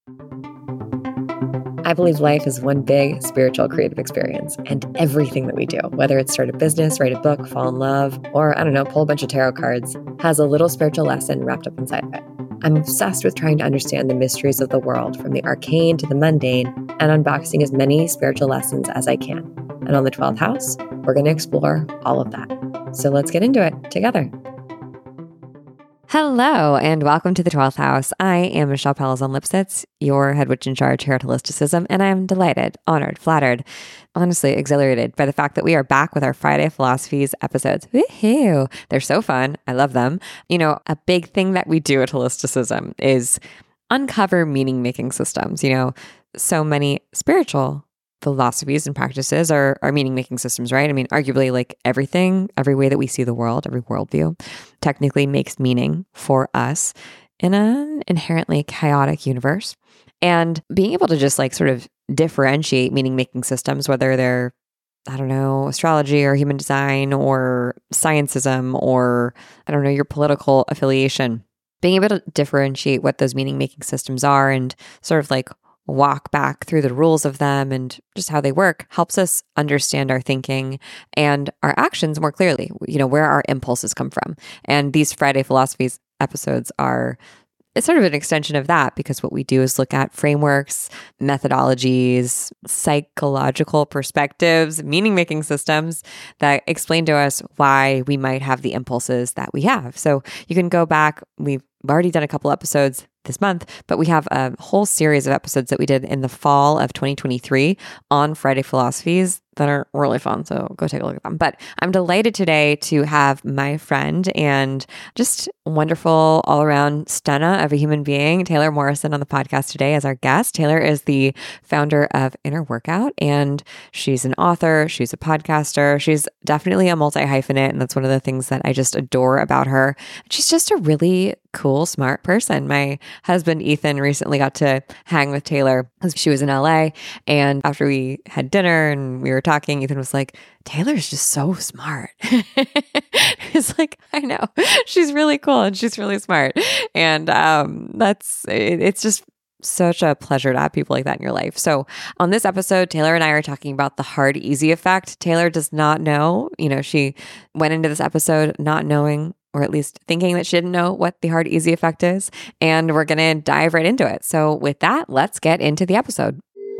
I believe life is one big spiritual creative experience, and everything that we do, whether it's start a business, write a book, fall in love, or I don't know, pull a bunch of tarot cards, has a little spiritual lesson wrapped up inside of it. I'm obsessed with trying to understand the mysteries of the world, from the arcane to the mundane, and unboxing as many spiritual lessons as I can. And on the 12th house, we're going to explore all of that. So let's get into it together. Hello, and welcome to the 12th house. I am Michelle Pellizzon-Lipsitz, your head witch in charge here at Holisticism, and I am delighted, honored, flattered, honestly exhilarated by the fact that we are back with our Friday Philosophies episodes. Woohoo! They're so fun. I love them. You know, a big thing that we do at Holisticism is uncover meaning-making systems. You know, so many spiritual philosophies and practices are meaning-making systems, right? I mean, arguably, like everything, every way that we see the world, every worldview, technically makes meaning for us in an inherently chaotic universe. And being able to just like sort of differentiate meaning-making systems, whether they're, I don't know, astrology or human design or scientism or, I don't know, your political affiliation, being able to differentiate what those meaning-making systems are and sort of like walk back through the rules of them and just how they work helps us understand our thinking and our actions more clearly, you know, where our impulses come from. And these Friday Philosophies episodes are it's sort of an extension of that, because what we do is look at frameworks, methodologies, psychological perspectives, meaning-making systems that explain to us why we might have the impulses that we have. So you can go back. We've already done a couple episodes this month, but we have a whole series of episodes that we did in the fall of 2023 on Friday Philosophies that are really fun. So go take a look at them. But I'm delighted today to have my friend and just wonderful all around stunner of a human being, Taylor Morrison, on the podcast today as our guest. Taylor is the founder of Inner Workout, and she's an author. She's a podcaster. She's definitely a multi-hyphenate. And that's one of the things that I just adore about her. She's just a really cool, smart person. My husband, Ethan, recently got to hang with Taylor because she was in LA. And after we had dinner and we were talking, Ethan was like, Taylor's just so smart. It's like, I know, she's really cool and she's really smart. And it's just such a pleasure to have people like that in your life. So on this episode, Taylor and I are talking about the hard, easy effect. Taylor does not know, she went into this episode not knowing, or at least thinking that she didn't know what the hard, easy effect is. And we're going to dive right into it. So with that, let's get into the episode.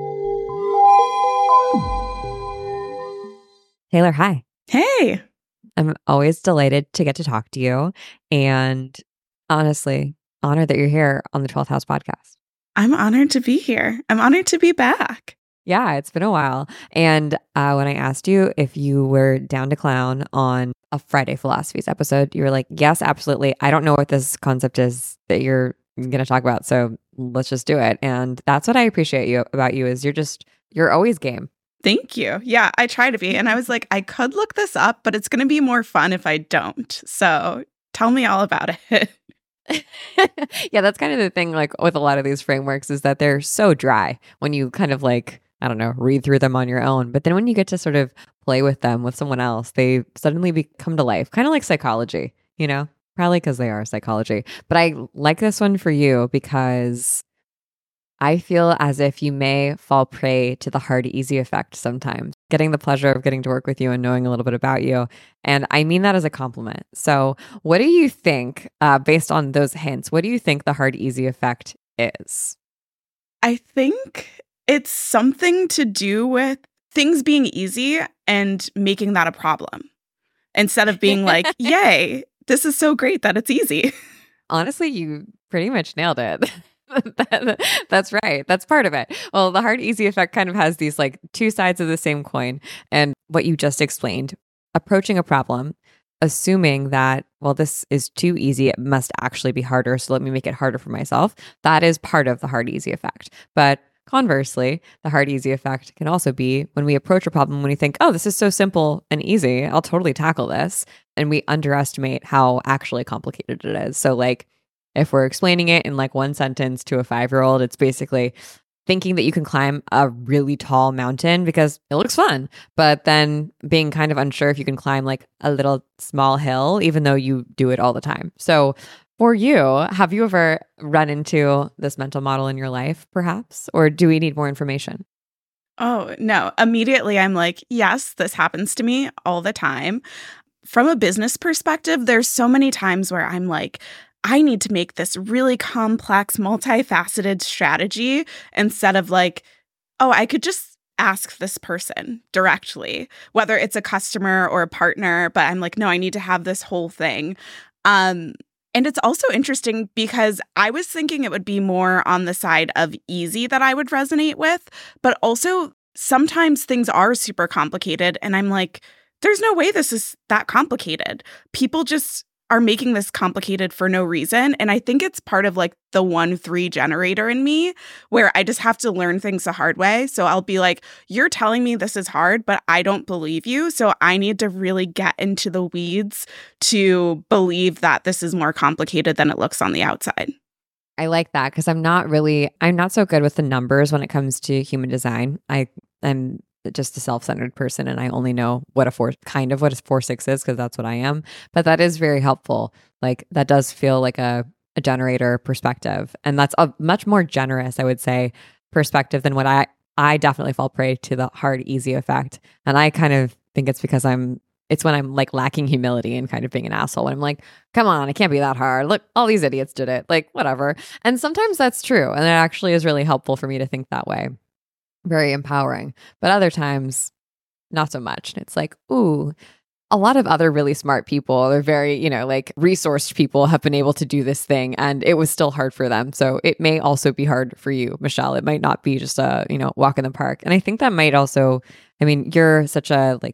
Taylor, hi. Hey. I'm always delighted to get to talk to you. And honestly, honored that you're here on the 12th House podcast. I'm honored to be here. I'm honored to be back. Yeah, it's been a while. And when I asked you if you were down to clown on a Friday Philosophies episode, you were like, yes, absolutely. I don't know what this concept is that you're going to talk about, so let's just do it. And that's what I appreciate about you is you're always game. Thank you. Yeah, I try to be. And I was like, I could look this up, but it's going to be more fun if I don't. So tell me all about it. Yeah, that's kind of the thing, like with a lot of these frameworks, is that they're so dry when you kind of like, I don't know, read through them on your own. But then when you get to sort of play with them with someone else, they suddenly come to life, kind of like psychology, probably because they are psychology. But I like this one for you because I feel as if you may fall prey to the hard, easy effect sometimes, getting the pleasure of getting to work with you and knowing a little bit about you. And I mean that as a compliment. So what do you think, based on those hints, what do you think the hard, easy effect is? I think it's something to do with things being easy and making that a problem instead of being like, yay, this is so great that it's easy. Honestly, you pretty much nailed it. That's right. That's part of it. Well, the hard, easy effect kind of has these like two sides of the same coin. And what you just explained, approaching a problem, assuming that, well, this is too easy, it must actually be harder, so let me make it harder for myself. That is part of the hard, easy effect. But conversely, the hard, easy effect can also be when we approach a problem, when we think, oh, this is so simple and easy, I'll totally tackle this. And we underestimate how actually complicated it is. So like, if we're explaining it in like one sentence to a 5-year-old, it's basically thinking that you can climb a really tall mountain because it looks fun, but then being kind of unsure if you can climb like a little small hill, even though you do it all the time. So For you, have you ever run into this mental model in your life, perhaps? Or do we need more information? Oh, no. Immediately, I'm like, yes, this happens to me all the time. From a business perspective, there's so many times where I'm like, I need to make this really complex, multifaceted strategy instead of like, oh, I could just ask this person directly, whether it's a customer or a partner. But I'm like, no, I need to have this whole thing. And it's also interesting because I was thinking it would be more on the side of easy that I would resonate with, but also sometimes things are super complicated. And I'm like, there's no way this is that complicated. People just are making this complicated for no reason. And I think it's part of like the 1-3 generator in me where I just have to learn things the hard way. So I'll be like, you're telling me this is hard, but I don't believe you. So I need to really get into the weeds to believe that this is more complicated than it looks on the outside. I like that because I'm not so good with the numbers when it comes to human design. I'm just a self-centered person and I only know what a 4/6 is because that's what I am. But that is very helpful. Like that does feel like a generator perspective. And that's a much more generous, I would say, perspective than what I definitely fall prey to the hard, easy effect. And I kind of think it's because it's when I'm like lacking humility and kind of being an asshole. And I'm like, come on, it can't be that hard. Look, all these idiots did it. Like, whatever. And sometimes that's true. And it actually is really helpful for me to think that way. Very empowering. But other times, not so much. And it's like, ooh, a lot of other really smart people, they're very, like resourced people have been able to do this thing and it was still hard for them. So it may also be hard for you, Michelle. It might not be just a, walk in the park. And I think that might also, you're such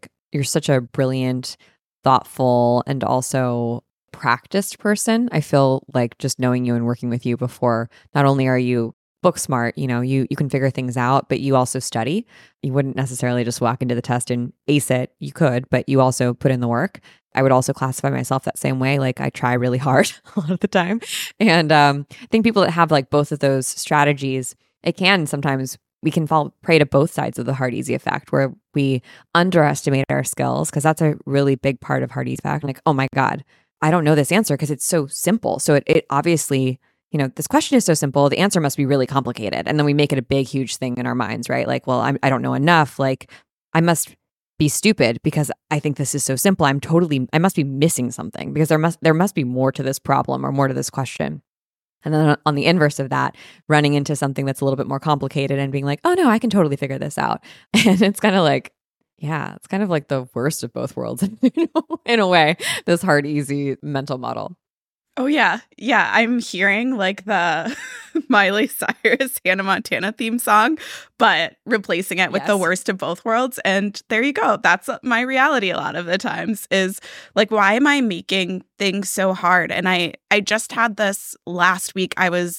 a brilliant, thoughtful, and also practiced person. I feel like just knowing you and working with you before, not only are you book smart, you can figure things out, but you also study. You wouldn't necessarily just walk into the test and ace it. You could, but you also put in the work. I would also classify myself that same way. Like I try really hard a lot of the time. And I think people that have like both of those strategies, it can sometimes we can fall prey to both sides of the hard easy effect where we underestimate our skills because that's a really big part of hard easy effect. Like, oh my God, I don't know this answer because it's so simple. So it obviously, this question is so simple. The answer must be really complicated. And then we make it a big, huge thing in our minds, right? Like, well, I don't know enough. Like I must be stupid because I think this is so simple. I must be missing something because there must be more to this problem or more to this question. And then on the inverse of that, running into something that's a little bit more complicated and being like, oh no, I can totally figure this out. And it's kind of like, yeah, it's kind of like the worst of both worlds in a way, this hard, easy mental model. Oh, yeah. Yeah. I'm hearing like the Miley Cyrus Hannah Montana theme song, but replacing it with the worst of both worlds. And there you go. That's my reality a lot of the times is like, why am I making things so hard? And I just had this last week.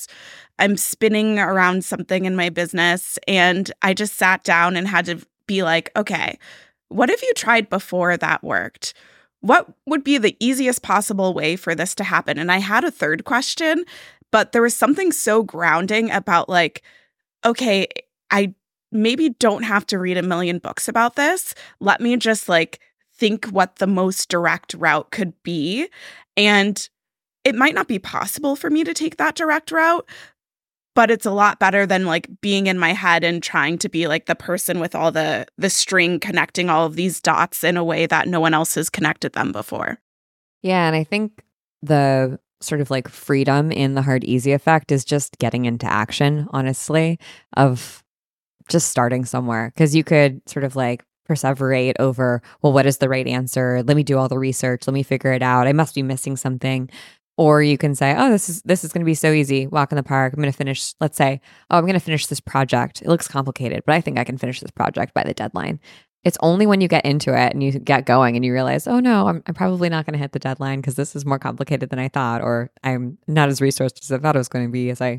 I'm spinning around something in my business and I just sat down and had to be like, okay, what if you tried before that worked? What would be the easiest possible way for this to happen? And I had a third question, but there was something so grounding about like, okay, I maybe don't have to read a million books about this. Let me just like think what the most direct route could be. And it might not be possible for me to take that direct route, but it's a lot better than like being in my head and trying to be like the person with all the string connecting all of these dots in a way that no one else has connected them before. Yeah. And I think the sort of like freedom in the hard, easy effect is just getting into action, honestly, of just starting somewhere. Because you could sort of like perseverate over, well, what is the right answer? Let me do all the research. Let me figure it out. I must be missing something. Or you can say, oh, this is going to be so easy. Walk in the park. I'm going to finish, let's say, oh, I'm going to finish this project. It looks complicated, but I think I can finish this project by the deadline. It's only when you get into it and you get going and you realize, oh no, I'm probably not going to hit the deadline because this is more complicated than I thought, or I'm not as resourced as I thought it was going to be as I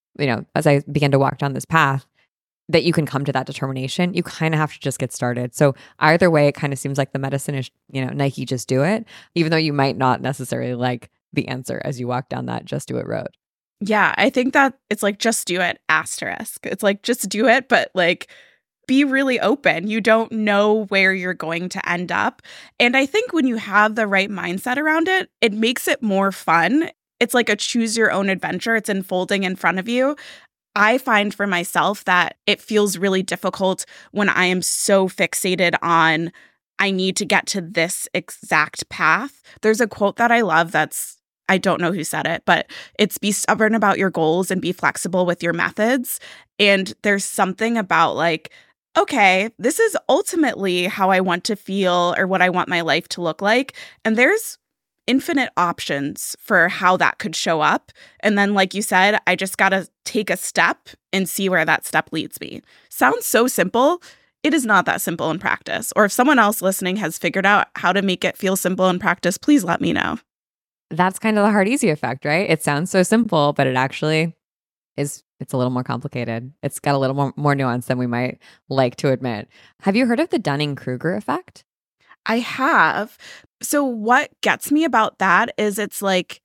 began to walk down this path, that you can come to that determination. You kind of have to just get started. So either way, it kind of seems like the medicine is, Nike, just do it, even though you might not necessarily like the answer as you walk down that just do it road. Yeah, I think that it's like just do it asterisk. It's like just do it, but like be really open. You don't know where you're going to end up. And I think when you have the right mindset around it, it makes it more fun. it's like a choose your own adventure. It's unfolding in front of you. I find for myself that it feels really difficult when I am so fixated on, I need to get to this exact path. There's a quote that I love I don't know who said it, but it's be stubborn about your goals and be flexible with your methods. And there's something about like, okay, this is ultimately how I want to feel or what I want my life to look like. And there's infinite options for how that could show up. And then, like you said, I just got to take a step and see where that step leads me. Sounds so simple. It is not that simple in practice. Or if someone else listening has figured out how to make it feel simple in practice, please let me know. That's kind of the hard easy effect, right? It sounds so simple, but it actually is. It's a little more complicated. It's got a little more nuance than we might like to admit. Have you heard of the Dunning-Kruger effect? I have. So what gets me about that is it's like,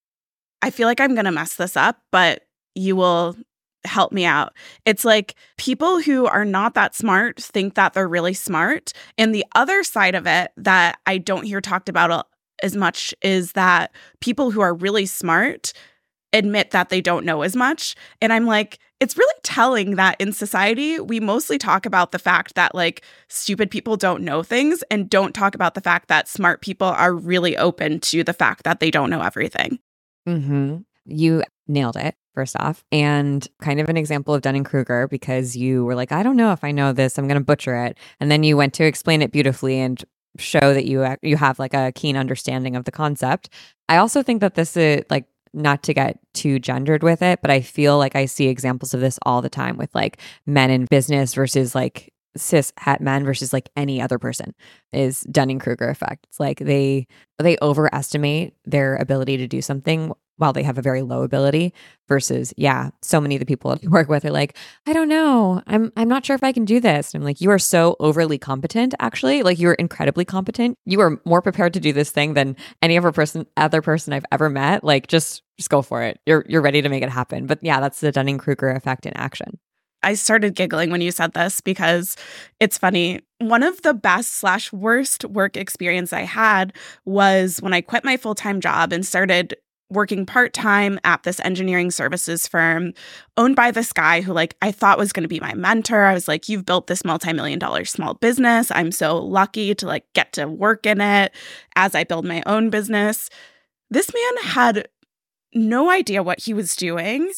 I feel like I'm going to mess this up, but you will help me out. It's like people who are not that smart think that they're really smart. And the other side of it that I don't hear talked about as much is that people who are really smart admit that they don't know as much. And I'm like, it's really telling that in society, we mostly talk about the fact that like stupid people don't know things and don't talk about the fact that smart people are really open to the fact that they don't know everything. Mm-hmm. You nailed it, first off. And kind of an example of Dunning-Kruger because you were like, I don't know if I know this, I'm going to butcher it. And then you went to explain it beautifully and show that you have like a keen understanding of the concept. I also think that this is like, not to get too gendered with it, but I feel like I see examples of this all the time with like men in business versus like cis het men versus like any other person is Dunning-Kruger effect. It's like they overestimate their ability to do something while they have a very low ability versus, so many of the people I work with are like, I don't know. I'm not sure if I can do this. And I'm like, you are so overly competent, actually. Like you're incredibly competent. You are more prepared to do this thing than any other person I've ever met. Like just go for it. You're ready to make it happen. But yeah, that's the Dunning-Kruger effect in action. I started giggling when you said this because it's funny. One of the best/worst work experience I had was when I quit my full-time job and started working part-time at this engineering services firm owned by this guy who like I thought was going to be my mentor. I was like, you've built this multi-million-dollar small business. I'm so lucky to like get to work in it as I build my own business. This man had no idea what he was doing.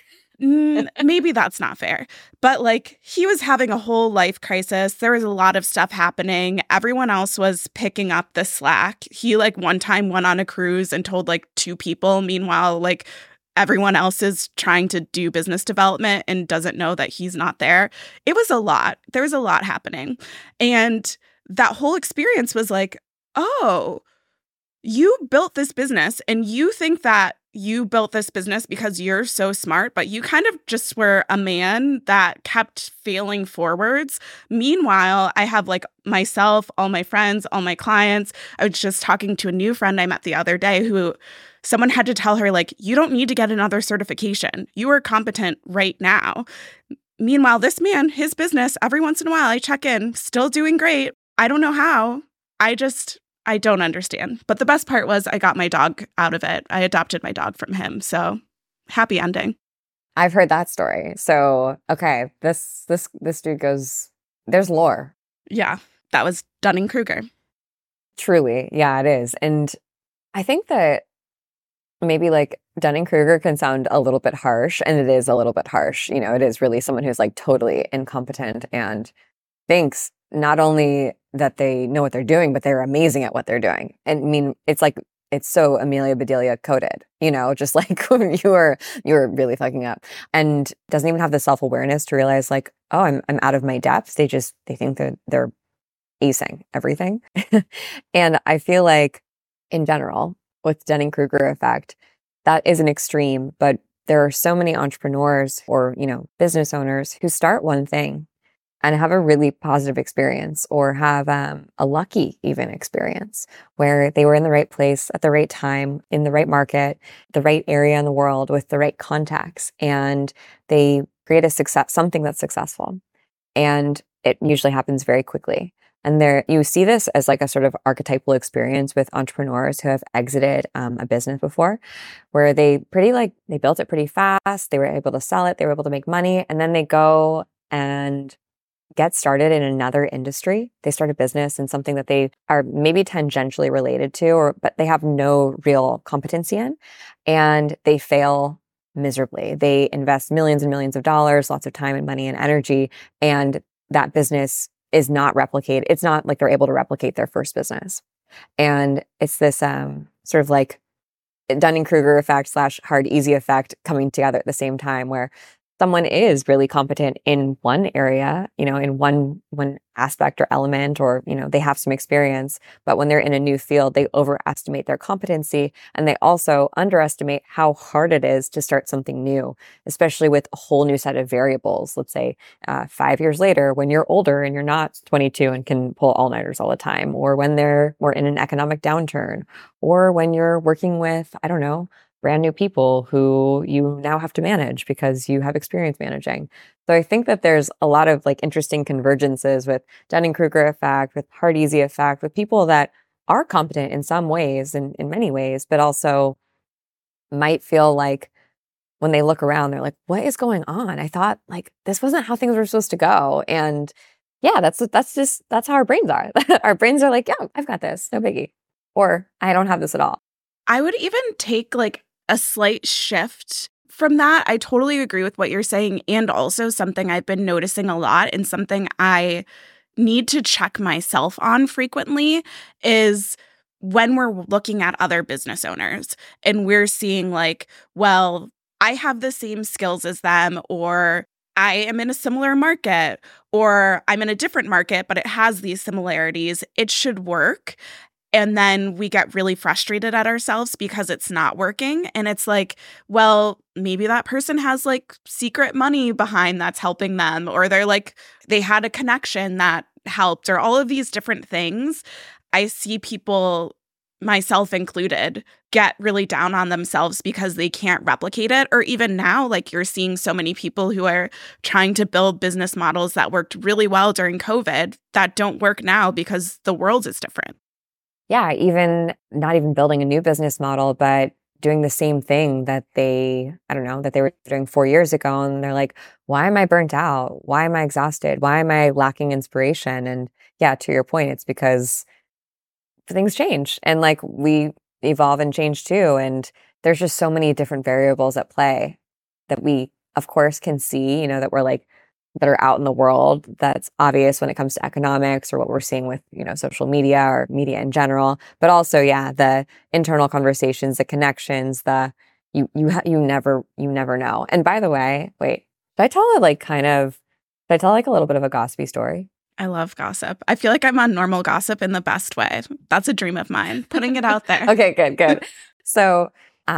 Maybe that's not fair. But like he was having a whole life crisis. There was a lot of stuff happening. Everyone else was picking up the slack. He like one time went on a cruise and told like 2 people. Meanwhile, like everyone else is trying to do business development and doesn't know that he's not there. It was a lot. There was a lot happening. And that whole experience was like, oh, you built this business and you think that you built this business because you're so smart, but you kind of just were a man that kept failing forwards. Meanwhile, I have like myself, all my friends, all my clients. I was just talking to a new friend I met the other day who someone had to tell her, like, you don't need to get another certification. You are competent right now. Meanwhile, this man, his business, every once in a while I check in, still doing great. I don't know how. I don't understand. But the best part was I got my dog out of it. I adopted my dog from him. So happy ending. I've heard that story. So, okay, this dude goes, there's lore. Yeah, that was Dunning-Kruger. Truly. Yeah, it is. And I think that maybe like Dunning-Kruger can sound a little bit harsh, and it is a little bit harsh. You know, it is really someone who's like totally incompetent and thinks not only that they know what they're doing, but they're amazing at what they're doing. And I mean, it's like, it's so Amelia Bedelia coded, you know, just like you're really fucking up, and doesn't even have the self-awareness to realize like, oh, I'm out of my depth. They think that they're acing everything. And I feel like in general with Dunning-Kruger effect, that is an extreme, but there are so many entrepreneurs or, you know, business owners who start one thing and have a really positive experience, or have a lucky even experience where they were in the right place at the right time, in the right market, the right area in the world with the right contacts, and they create something that's successful. And it usually happens very quickly. And there, you see this as like a sort of archetypal experience with entrepreneurs who have exited a business before, where they built it pretty fast. They were able to sell it. They were able to make money. And then they go and get started in another industry. They start a business in something that they are maybe tangentially related to, but they have no real competency in, and they fail miserably. They invest millions and millions of dollars, lots of time and money and energy, and that business is not replicated. It's not like they're able to replicate their first business. And it's this sort of like Dunning-Kruger effect / hard, easy effect coming together at the same time, where someone is really competent in one area, in one aspect or element, or, they have some experience, but when they're in a new field, they overestimate their competency, and they also underestimate how hard it is to start something new, especially with a whole new set of variables. Let's say 5 years later, when you're older and you're not 22 and can pull all-nighters all the time, or when we're in an economic downturn, or when you're working with, I don't know, brand new people who you now have to manage because you have experience managing. So I think that there's a lot of like interesting convergences with Dunning-Kruger effect, with hard, easy effect, with people that are competent in some ways and in many ways, but also might feel like when they look around, they're like, what is going on? I thought like this wasn't how things were supposed to go. And yeah, that's how our brains are. Our brains are like, yeah, I've got this, no biggie. Or I don't have this at all. I would even take like a slight shift from that. I totally agree with what you're saying. And also something I've been noticing a lot, and something I need to check myself on frequently, is when we're looking at other business owners and we're seeing like, well, I have the same skills as them, or I am in a similar market, or I'm in a different market, but it has these similarities. It should work. And then we get really frustrated at ourselves because it's not working. And it's like, well, maybe that person has like secret money behind that's helping them, or they had a connection that helped, or all of these different things. I see people, myself included, get really down on themselves because they can't replicate it. Or even now, like you're seeing so many people who are trying to build business models that worked really well during COVID that don't work now because the world is different. Yeah, even not even building a new business model, but doing the same thing that they were doing 4 years ago. And they're like, why am I burnt out? Why am I exhausted? Why am I lacking inspiration? And yeah, to your point, it's because things change and like we evolve and change too. And there's just so many different variables at play that we, of course, can see, that are out in the world that's obvious when it comes to economics or what we're seeing with, social media or media in general. But also, yeah, the internal conversations, the connections, you never know. And by the way, wait, did I tell like a little bit of a gossipy story? I love gossip. I feel like I'm on normal gossip in the best way. That's a dream of mine, putting it out there. Okay, good. So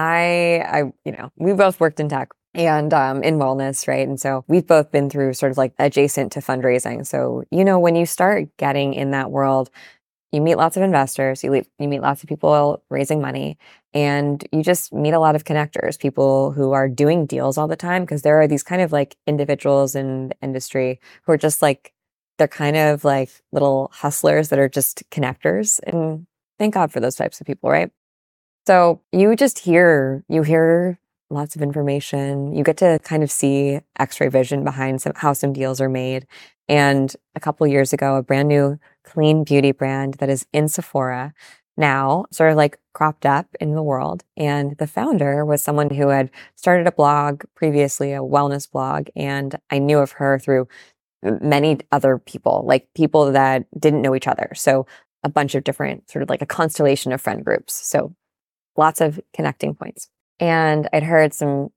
we both worked in tech and in wellness, right? And so we've both been through sort of like adjacent to fundraising. So, when you start getting in that world, you meet lots of investors, you meet lots of people raising money, and you just meet a lot of connectors, people who are doing deals all the time, because there are these kind of like individuals in the industry who are just like, they're kind of like little hustlers that are just connectors. And thank God for those types of people, right? So you hear lots of information. You get to kind of see X-ray vision behind how some deals are made. And a couple of years ago, a brand new clean beauty brand that is in Sephora now sort of like cropped up in the world. And the founder was someone who had started a blog previously, a wellness blog. And I knew of her through many other people, like people that didn't know each other. So a bunch of different, sort of like a constellation of friend groups. So lots of connecting points. And I'd heard some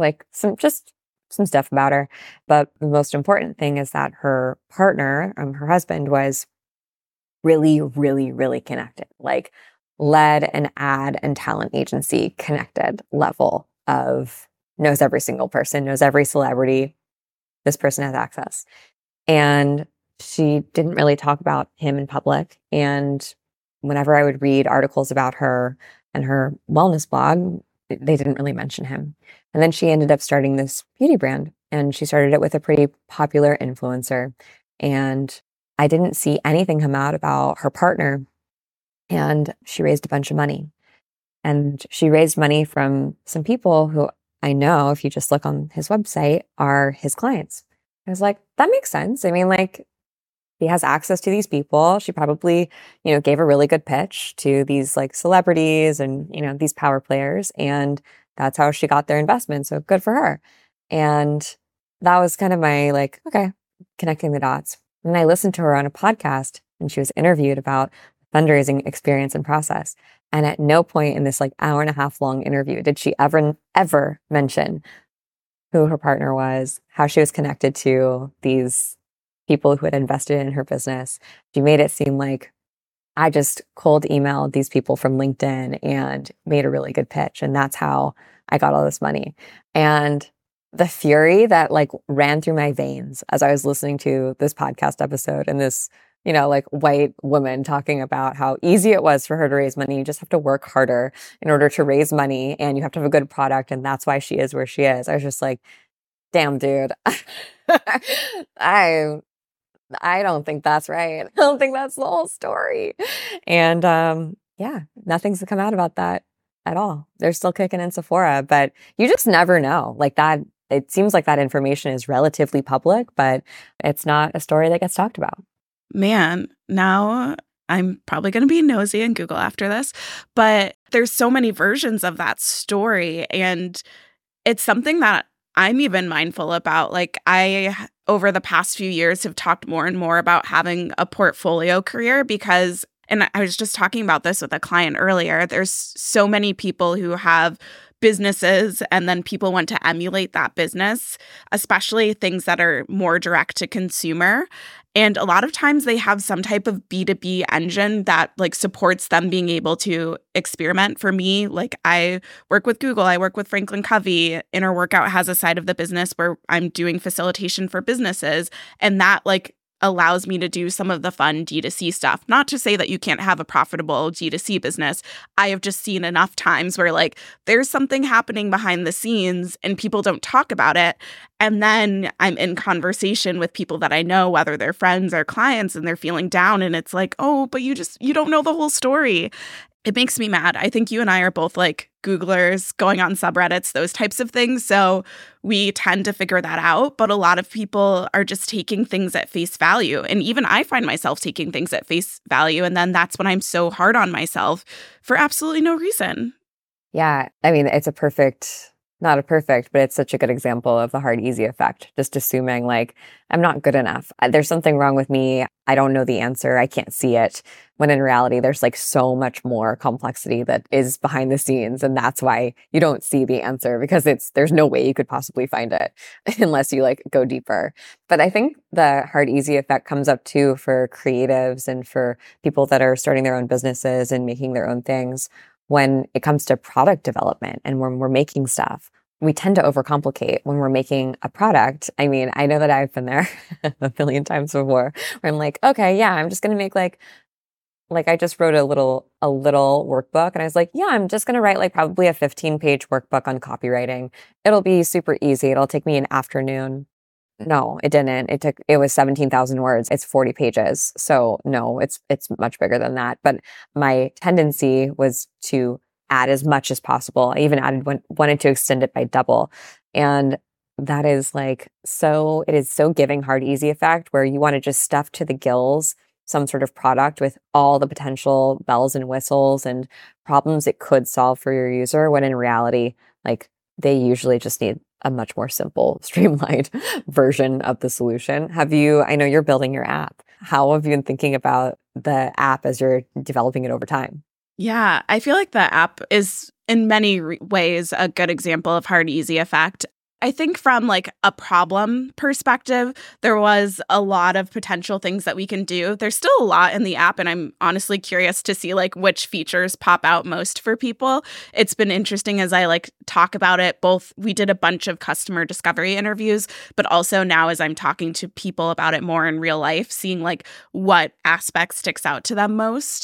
stuff about her. But the most important thing is that her partner, her husband, was really, really, really connected, like led an ad and talent agency connected level of knows every single person, knows every celebrity. This person has access. And she didn't really talk about him in public. And whenever I would read articles about her and her wellness blog, they didn't really mention him. And then she ended up starting this beauty brand, and she started it with a pretty popular influencer. And I didn't see anything come out about her partner. And she raised a bunch of money. And she raised money from some people who I know, if you just look on his website, are his clients. I was like, that makes sense. I mean, like, he has access to these people. She probably, gave a really good pitch to these like celebrities and, these power players. And that's how she got their investment. So good for her. And that was kind of my like, okay, connecting the dots. And I listened to her on a podcast and she was interviewed about fundraising experience and process. And at no point in this like hour and a half long interview did she ever mention who her partner was, how she was connected to these people who had invested in her business. She made it seem like I just cold emailed these people from LinkedIn and made a really good pitch. And that's how I got all this money. And the fury that like ran through my veins as I was listening to this podcast episode and this, like white woman talking about how easy it was for her to raise money. You just have to work harder in order to raise money and you have to have a good product. And that's why she is where she is. I was just like, damn, dude, I don't think that's right. I don't think that's the whole story. And yeah, nothing's come out about that at all. They're still kicking in Sephora, but you just never know. Like that, it seems like that information is relatively public, but it's not a story that gets talked about. Man, now I'm probably going to be nosy and Google after this, but there's so many versions of that story. And it's something that I'm even mindful about. Like I, over the past few years, have talked more and more about having a portfolio career because, and I was just talking about this with a client earlier, there's so many people who have businesses and then people want to emulate that business, especially things that are more direct to consumer. And a lot of times they have some type of B2B engine that like supports them being able to experiment. For me, like I work with Google, I work with Franklin Covey. Inner Workout has a side of the business where I'm doing facilitation for businesses. And that like allows me to do some of the fun D2C stuff. Not to say that you can't have a profitable D2C business. I have just seen enough times where like there's something happening behind the scenes and people don't talk about it. And then I'm in conversation with people that I know, whether they're friends or clients, and they're feeling down. And it's like, oh, but you don't know the whole story. It makes me mad. I think you and I are both like Googlers, going on subreddits, those types of things. So we tend to figure that out. But a lot of people are just taking things at face value. And even I find myself taking things at face value. And then that's when I'm so hard on myself for absolutely no reason. Yeah. I mean, it's not a perfect, but it's such a good example of the hard, easy effect. Just assuming like, I'm not good enough. There's something wrong with me. I don't know the answer. I can't see it. When in reality, there's like so much more complexity that is behind the scenes. And that's why you don't see the answer, because there's no way you could possibly find it unless you like go deeper. But I think the hard, easy effect comes up too for creatives and for people that are starting their own businesses and making their own things. When it comes to product development and when we're making stuff, we tend to overcomplicate when we're making a product. I mean, I know that I've been there a million times before where I'm like, okay, yeah, I'm just going to make like I just wrote a little workbook and I was like, yeah, I'm just going to write like probably a 15-page workbook on copywriting. It'll be super easy. It'll take me an afternoon. No, it didn't. It was 17,000 words. It's 40 pages. So no, it's much bigger than that. But my tendency was to add as much as possible. I even wanted to extend it by double. And that is like, it is so giving hard, easy effect where you want to just stuff to the gills some sort of product with all the potential bells and whistles and problems it could solve for your user, when in reality, like they usually just need a much more simple, streamlined version of the solution. I know you're building your app. How have you been thinking about the app as you're developing it over time? Yeah, I feel like the app is in many ways a good example of hard, easy effect. I think from like a problem perspective, there was a lot of potential things that we can do. There's still a lot in the app, and I'm honestly curious to see like which features pop out most for people. It's been interesting as I like talk about it. Both we did a bunch of customer discovery interviews, but also now as I'm talking to people about it more in real life, seeing like what aspect sticks out to them most.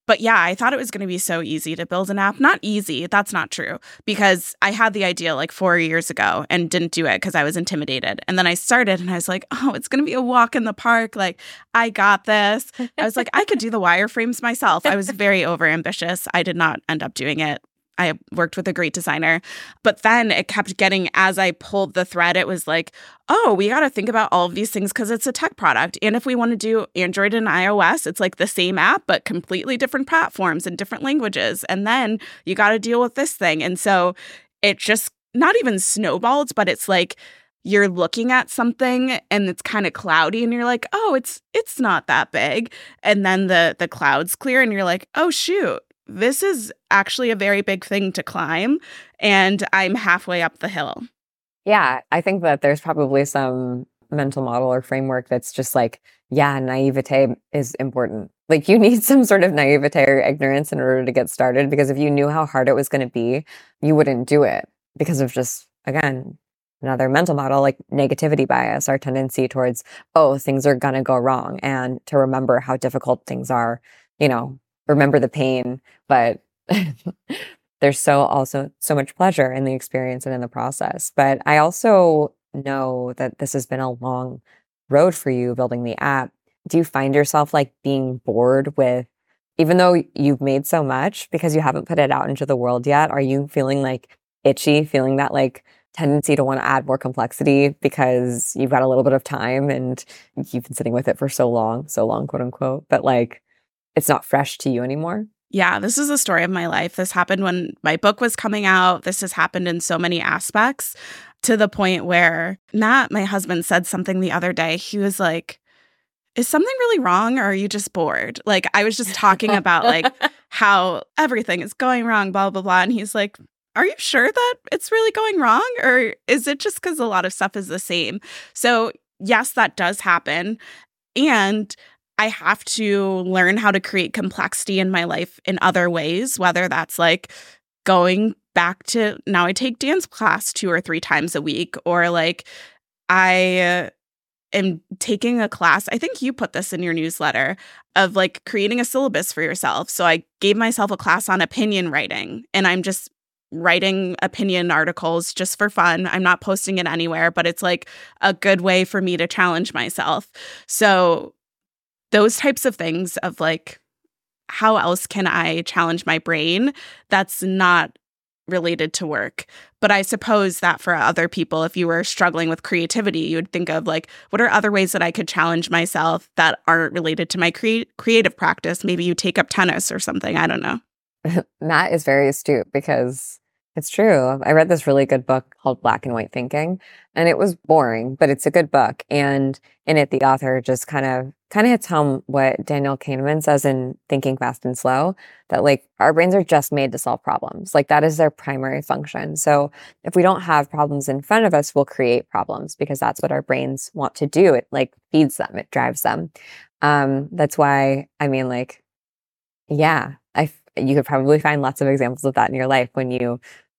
But yeah, I thought it was going to be so easy to build an app. Not easy, that's not true, because I had the idea like 4 years ago and didn't do it because I was intimidated. And then I started and I was like, oh, it's going to be a walk in the park. Like, I got this. I was like, I could do the wireframes myself. I was very overambitious. I did not end up doing it. I worked with a great designer. But then it kept getting, as I pulled the thread, it was like, oh, we got to think about all of these things because it's a tech product. And if we want to do Android and iOS, it's like the same app, but completely different platforms and different languages. And then you got to deal with this thing. And so it just not even snowballed, but it's like you're looking at something and it's kind of cloudy and you're like, oh, it's not that big. And then the clouds clear and you're like, oh, shoot. This is actually a very big thing to climb, and I'm halfway up the hill. Yeah, I think that there's probably some mental model or framework that's just like, yeah, naivete is important. Like you need some sort of naivete or ignorance in order to get started, because if you knew how hard it was going to be, you wouldn't do it because of just, again, another mental model like negativity bias, our tendency towards, oh, things are going to go wrong, and to remember how difficult things are, remember the pain, but there's also so much pleasure in the experience and in the process. But I also know that this has been a long road for you building the app. Do you find yourself like being bored with, even though you've made so much because you haven't put it out into the world yet, are you feeling like itchy, feeling that like tendency to want to add more complexity because you've got a little bit of time and you've been sitting with it for so long, quote unquote, but like it's not fresh to you anymore? Yeah, this is the story of my life. This happened when my book was coming out. This has happened in so many aspects, to the point where Matt, my husband, said something the other day. He was like, is something really wrong, or are you just bored? Like, I was just talking about like how everything is going wrong, blah, blah, blah. And he's like, are you sure that it's really going wrong? Or is it just because a lot of stuff is the same? So yes, that does happen. And I have to learn how to create complexity in my life in other ways, whether that's like going back to, now I take dance class 2 or 3 times a week, or like I am taking a class, I think you put this in your newsletter, of like creating a syllabus for yourself. So I gave myself a class on opinion writing, and I'm just writing opinion articles just for fun. I'm not posting it anywhere, but it's like a good way for me to challenge myself. So those types of things of like, how else can I challenge my brain that's not related to work? But I suppose that for other people, if you were struggling with creativity, you would think of like, what are other ways that I could challenge myself that aren't related to my creative practice? Maybe you take up tennis or something. I don't know. Matt is very astute, because it's true. I read this really good book called Black and White Thinking, and it was boring, but it's a good book. And in it, the author just kind of hits home what Daniel Kahneman says in Thinking Fast and Slow, that like our brains are just made to solve problems. Like that is their primary function. So if we don't have problems in front of us, we'll create problems, because that's what our brains want to do. It like feeds them, it drives them. That's why, I mean, like, yeah, you could probably find lots of examples of that in your life when you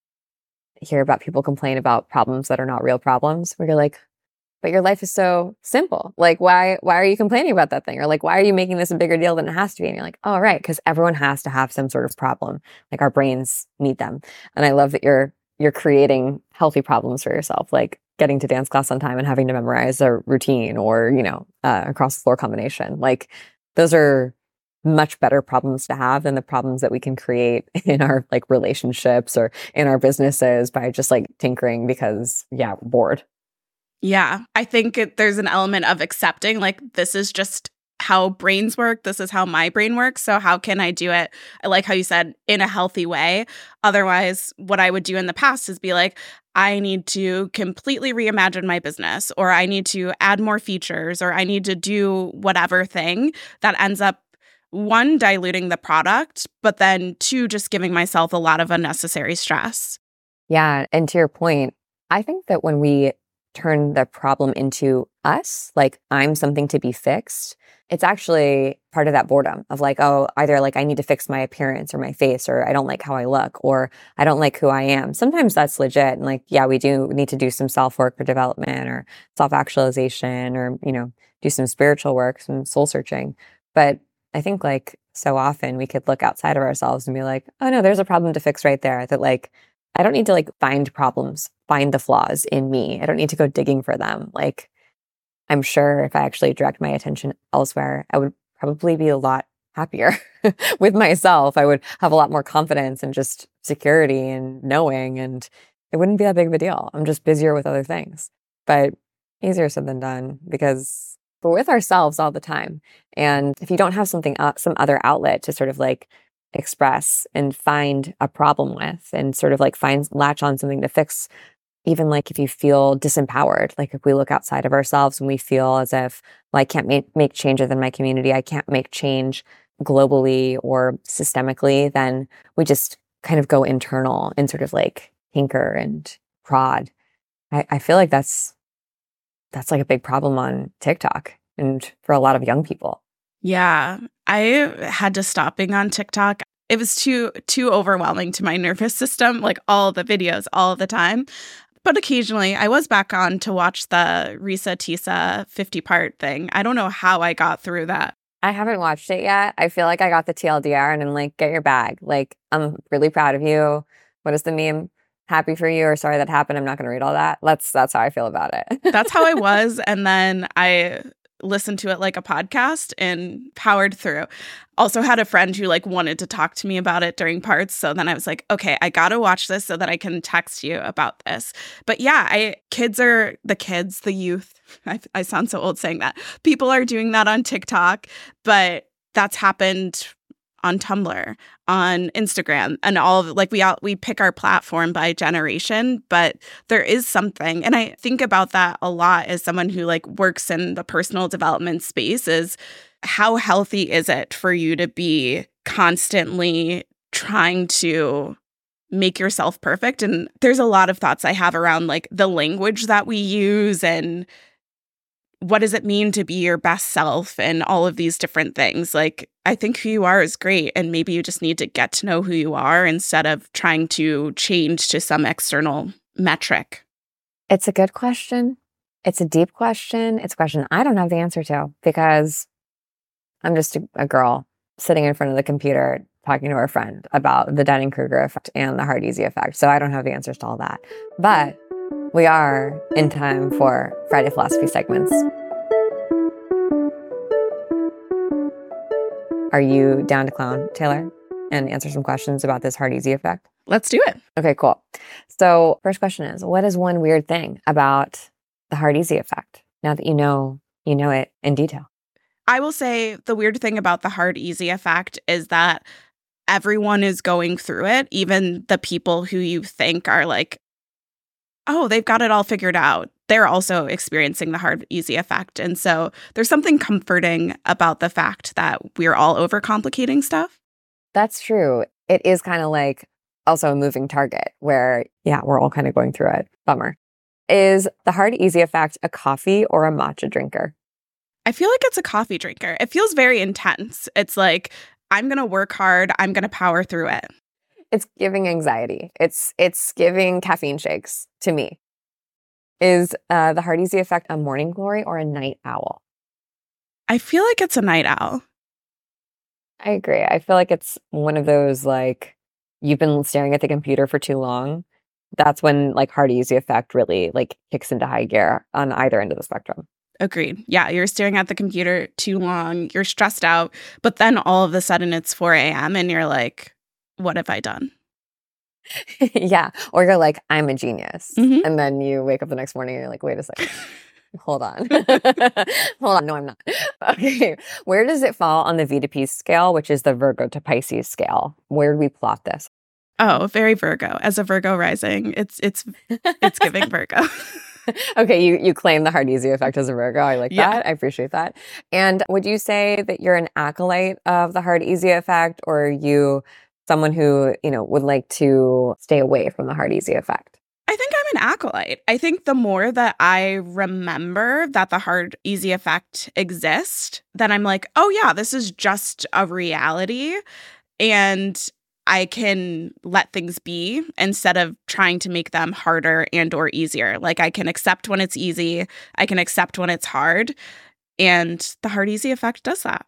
hear about people complain about problems that are not real problems, where you're like, but your life is so simple. Like, why are you complaining about that thing? Or like, why are you making this a bigger deal than it has to be? And you're like, oh, right, because everyone has to have some sort of problem. Like our brains need them. And I love that you're creating healthy problems for yourself, like getting to dance class on time and having to memorize a routine, or, a cross the floor combination. Like those are much better problems to have than the problems that we can create in our like relationships or in our businesses by just like tinkering because, we're bored. Yeah, I think there's an element of accepting, like, this is just how brains work. This is how my brain works. So how can I do it? I like how you said, in a healthy way. Otherwise, what I would do in the past is be like, I need to completely reimagine my business, or I need to add more features, or I need to do whatever thing that ends up, 1, diluting the product, but then 2, just giving myself a lot of unnecessary stress. Yeah. And to your point, I think that when we turn the problem into us, like I'm something to be fixed, it's actually part of that boredom of like, oh, either like I need to fix my appearance or my face, or I don't like how I look, or I don't like who I am. Sometimes that's legit. And like, we do need to do some self-work or development or self-actualization, or, do some spiritual work, some soul searching. But I think like so often we could look outside of ourselves and be like, oh no, there's a problem to fix right there. That like, I don't need to like find problems, find the flaws in me. I don't need to go digging for them. Like, I'm sure if I actually direct my attention elsewhere, I would probably be a lot happier with myself. I would have a lot more confidence and just security and knowing, and it wouldn't be that big of a deal. I'm just busier with other things. But easier said than done because we're with ourselves all the time. And if you don't have something, some other outlet to sort of like express and find a problem with and sort of like latch on something to fix, even like if you feel disempowered, like if we look outside of ourselves and we feel as if, well, I can't make change within my community, I can't make change globally or systemically, then we just kind of go internal and sort of like tinker and prod. I feel like that's like a big problem on TikTok and for a lot of young people. Yeah, I had to stop being on TikTok. It was too overwhelming to my nervous system, like all the videos all the time. But occasionally I was back on to watch the Risa Tisa 50-part thing. I don't know how I got through that. I haven't watched it yet. I feel like I got the TLDR and I'm like, get your bag. Like, I'm really proud of you. What is the meme? Happy for you or sorry that happened. I'm not going to read all that. That's how I feel about it. That's how I was. And then I listened to it like a podcast and powered through. Also had a friend who like wanted to talk to me about it during parts. So then I was like, okay, I got to watch this so that I can text you about this. But yeah, the youth. I sound so old saying that. People are doing that on TikTok, but that's happened on Tumblr, on Instagram, and all of like we pick our platform by generation, but there is something, and I think about that a lot as someone who like works in the personal development space, is how healthy is it for you to be constantly trying to make yourself perfect? And there's a lot of thoughts I have around like the language that we use and what does it mean to be your best self and all of these different things. Like, I think who you are is great. And maybe you just need to get to know who you are instead of trying to change to some external metric. It's a good question. It's a deep question. It's a question I don't have the answer to because I'm just a girl sitting in front of the computer talking to her friend about the Dunning-Kruger effect and the Hard-Easy effect. So I don't have the answers to all that. But we are in time for Friday Philosophy segments. Are you down to clown, Taylor, and answer some questions about this Hard-Easy effect? Let's do it. Okay, cool. So first question is, what is one weird thing about the Hard-Easy effect now that you know it in detail? I will say the weird thing about the Hard-Easy effect is that everyone is going through it, even the people who you think are like, oh, they've got it all figured out. They're also experiencing the Hard-Easy effect. And so there's something comforting about the fact that we're all overcomplicating stuff. That's true. It is kind of like also a moving target where, yeah, we're all kind of going through it. Bummer. Is the Hard-Easy effect a coffee or a matcha drinker? I feel like it's a coffee drinker. It feels very intense. It's like, I'm going to work hard. I'm going to power through it. It's giving anxiety. It's giving caffeine shakes to me. Is the Hard-Easy effect a morning glory or a night owl? I feel like it's a night owl. I agree. I feel like it's one of those, like, you've been staring at the computer for too long. That's when, like, Hard-Easy effect really, like, kicks into high gear on either end of the spectrum. Agreed. Yeah, you're staring at the computer too long. You're stressed out. But then all of a sudden it's 4 a.m. and you're like, what have I done? Yeah. Or you're like, I'm a genius. Mm-hmm. And then you wake up the next morning and you're like, wait a second. Hold on. Hold on. No, I'm not. Okay. Where does it fall on the V to P scale, which is the Virgo to Pisces scale? Where do we plot this? Oh, very Virgo. As a Virgo rising, it's giving Virgo. Okay, you claim the Hard-Easy effect as a Virgo. I like Yeah. that. I appreciate that. And would you say that you're an acolyte of the Hard-Easy effect, or are you someone who, would like to stay away from the Hard-Easy effect? I think I'm an acolyte. I think the more that I remember that the Hard-Easy effect exists, then I'm like, oh yeah, this is just a reality. And I can let things be instead of trying to make them harder and or easier. Like, I can accept when it's easy. I can accept when it's hard. And the Hard-Easy effect does that.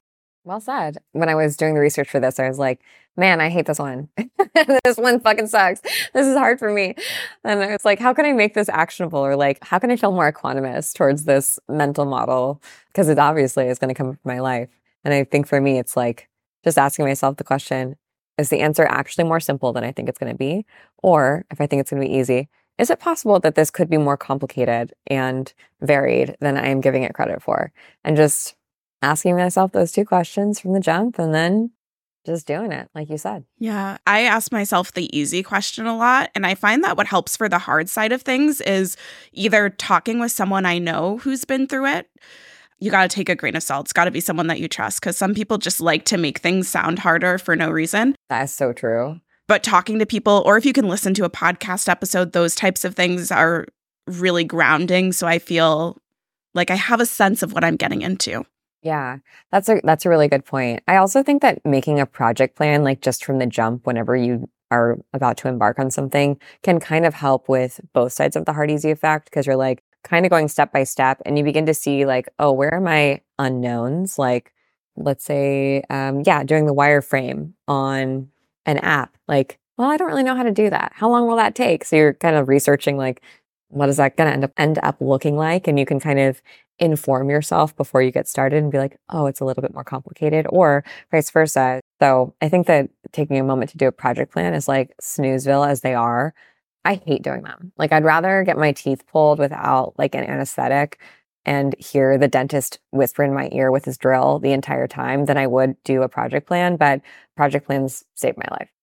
Well said. When I was doing the research for this, I was like, man, I hate this one. This one fucking sucks. This is hard for me. And I was like, how can I make this actionable? Or like, how can I feel more equanimous towards this mental model? Because it obviously is going to come from my life. And I think for me, it's like just asking myself the question, is the answer actually more simple than I think it's going to be? Or if I think it's going to be easy, is it possible that this could be more complicated and varied than I am giving it credit for? And just asking myself those two questions from the jump and then just doing it, like you said. Yeah, I ask myself the easy question a lot. And I find that what helps for the hard side of things is either talking with someone I know who's been through it. You got to take a grain of salt. It's got to be someone that you trust, because some people just like to make things sound harder for no reason. That is so true. But talking to people, or if you can listen to a podcast episode, those types of things are really grounding. So I feel like I have a sense of what I'm getting into. Yeah, that's a really good point. I also think that making a project plan, like just from the jump, whenever you are about to embark on something, can kind of help with both sides of the hard easy effect, because you're like kind of going step by step and you begin to see like, oh, where are my unknowns? Like, let's say, doing the wireframe on an app. Like, well, I don't really know how to do that. How long will that take? So you're kind of researching like, what is that going to end up looking like? And you can kind of inform yourself before you get started and be like, oh, it's a little bit more complicated, or vice versa. So I think that taking a moment to do a project plan is like snoozeville as they are. I hate doing them. Like, I'd rather get my teeth pulled without like an anesthetic and hear the dentist whisper in my ear with his drill the entire time than I would do a project plan. But project plans save my life.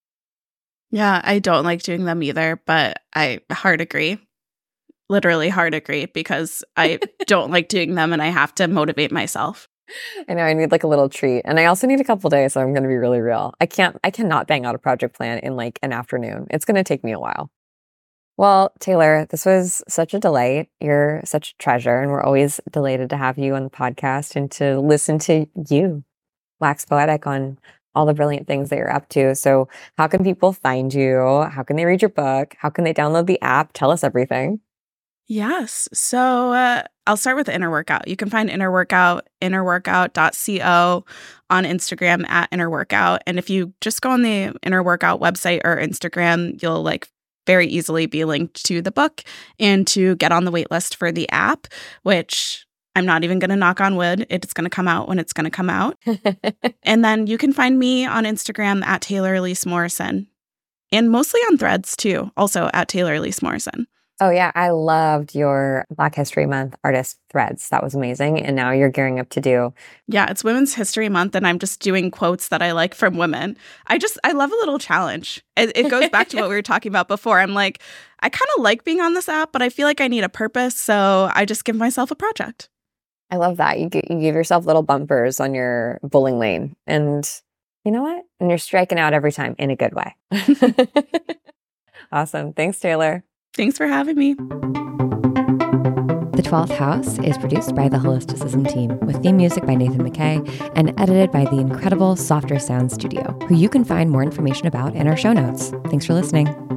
Yeah, I don't like doing them either, but I hard agree. Literally hard agree, because I don't like doing them and I have to motivate myself. I know I need like a little treat. And I also need a couple days, so I'm going to be really real. I cannot bang out a project plan in like an afternoon. It's going to take me a while. Well, Taylor, this was such a delight. You're such a treasure, and we're always delighted to have you on the podcast and to listen to you wax poetic on all the brilliant things that you're up to. So how can people find you? How can they read your book? How can they download the app? Tell us everything. Yes. So I'll start with Inner Workout. You can find Inner Workout, innerworkout.co, on Instagram at Inner Workout. And if you just go on the Inner Workout website or Instagram, you'll like very easily be linked to the book and to get on the wait list for the app, which I'm not even going to knock on wood. It's going to come out when it's going to come out. And then you can find me on Instagram at Taylor Elyse Morrison, and mostly on Threads too, also at Taylor Elyse Morrison. Oh yeah, I loved your Black History Month artist threads. That was amazing. And now you're gearing up to do. Yeah, it's Women's History Month, and I'm just doing quotes that I like from women. I love a little challenge. It goes back to what we were talking about before. I'm like, I kind of like being on this app, but I feel like I need a purpose, so I just give myself a project. I love that. You give yourself little bumpers on your bowling lane. And you know what? And you're striking out every time in a good way. Awesome. Thanks, Taylor. Thanks for having me. The 12th House is produced by the Holisticism team, with theme music by Nathan McKay and edited by the incredible Softer Sound Studio, who you can find more information about in our show notes. Thanks for listening.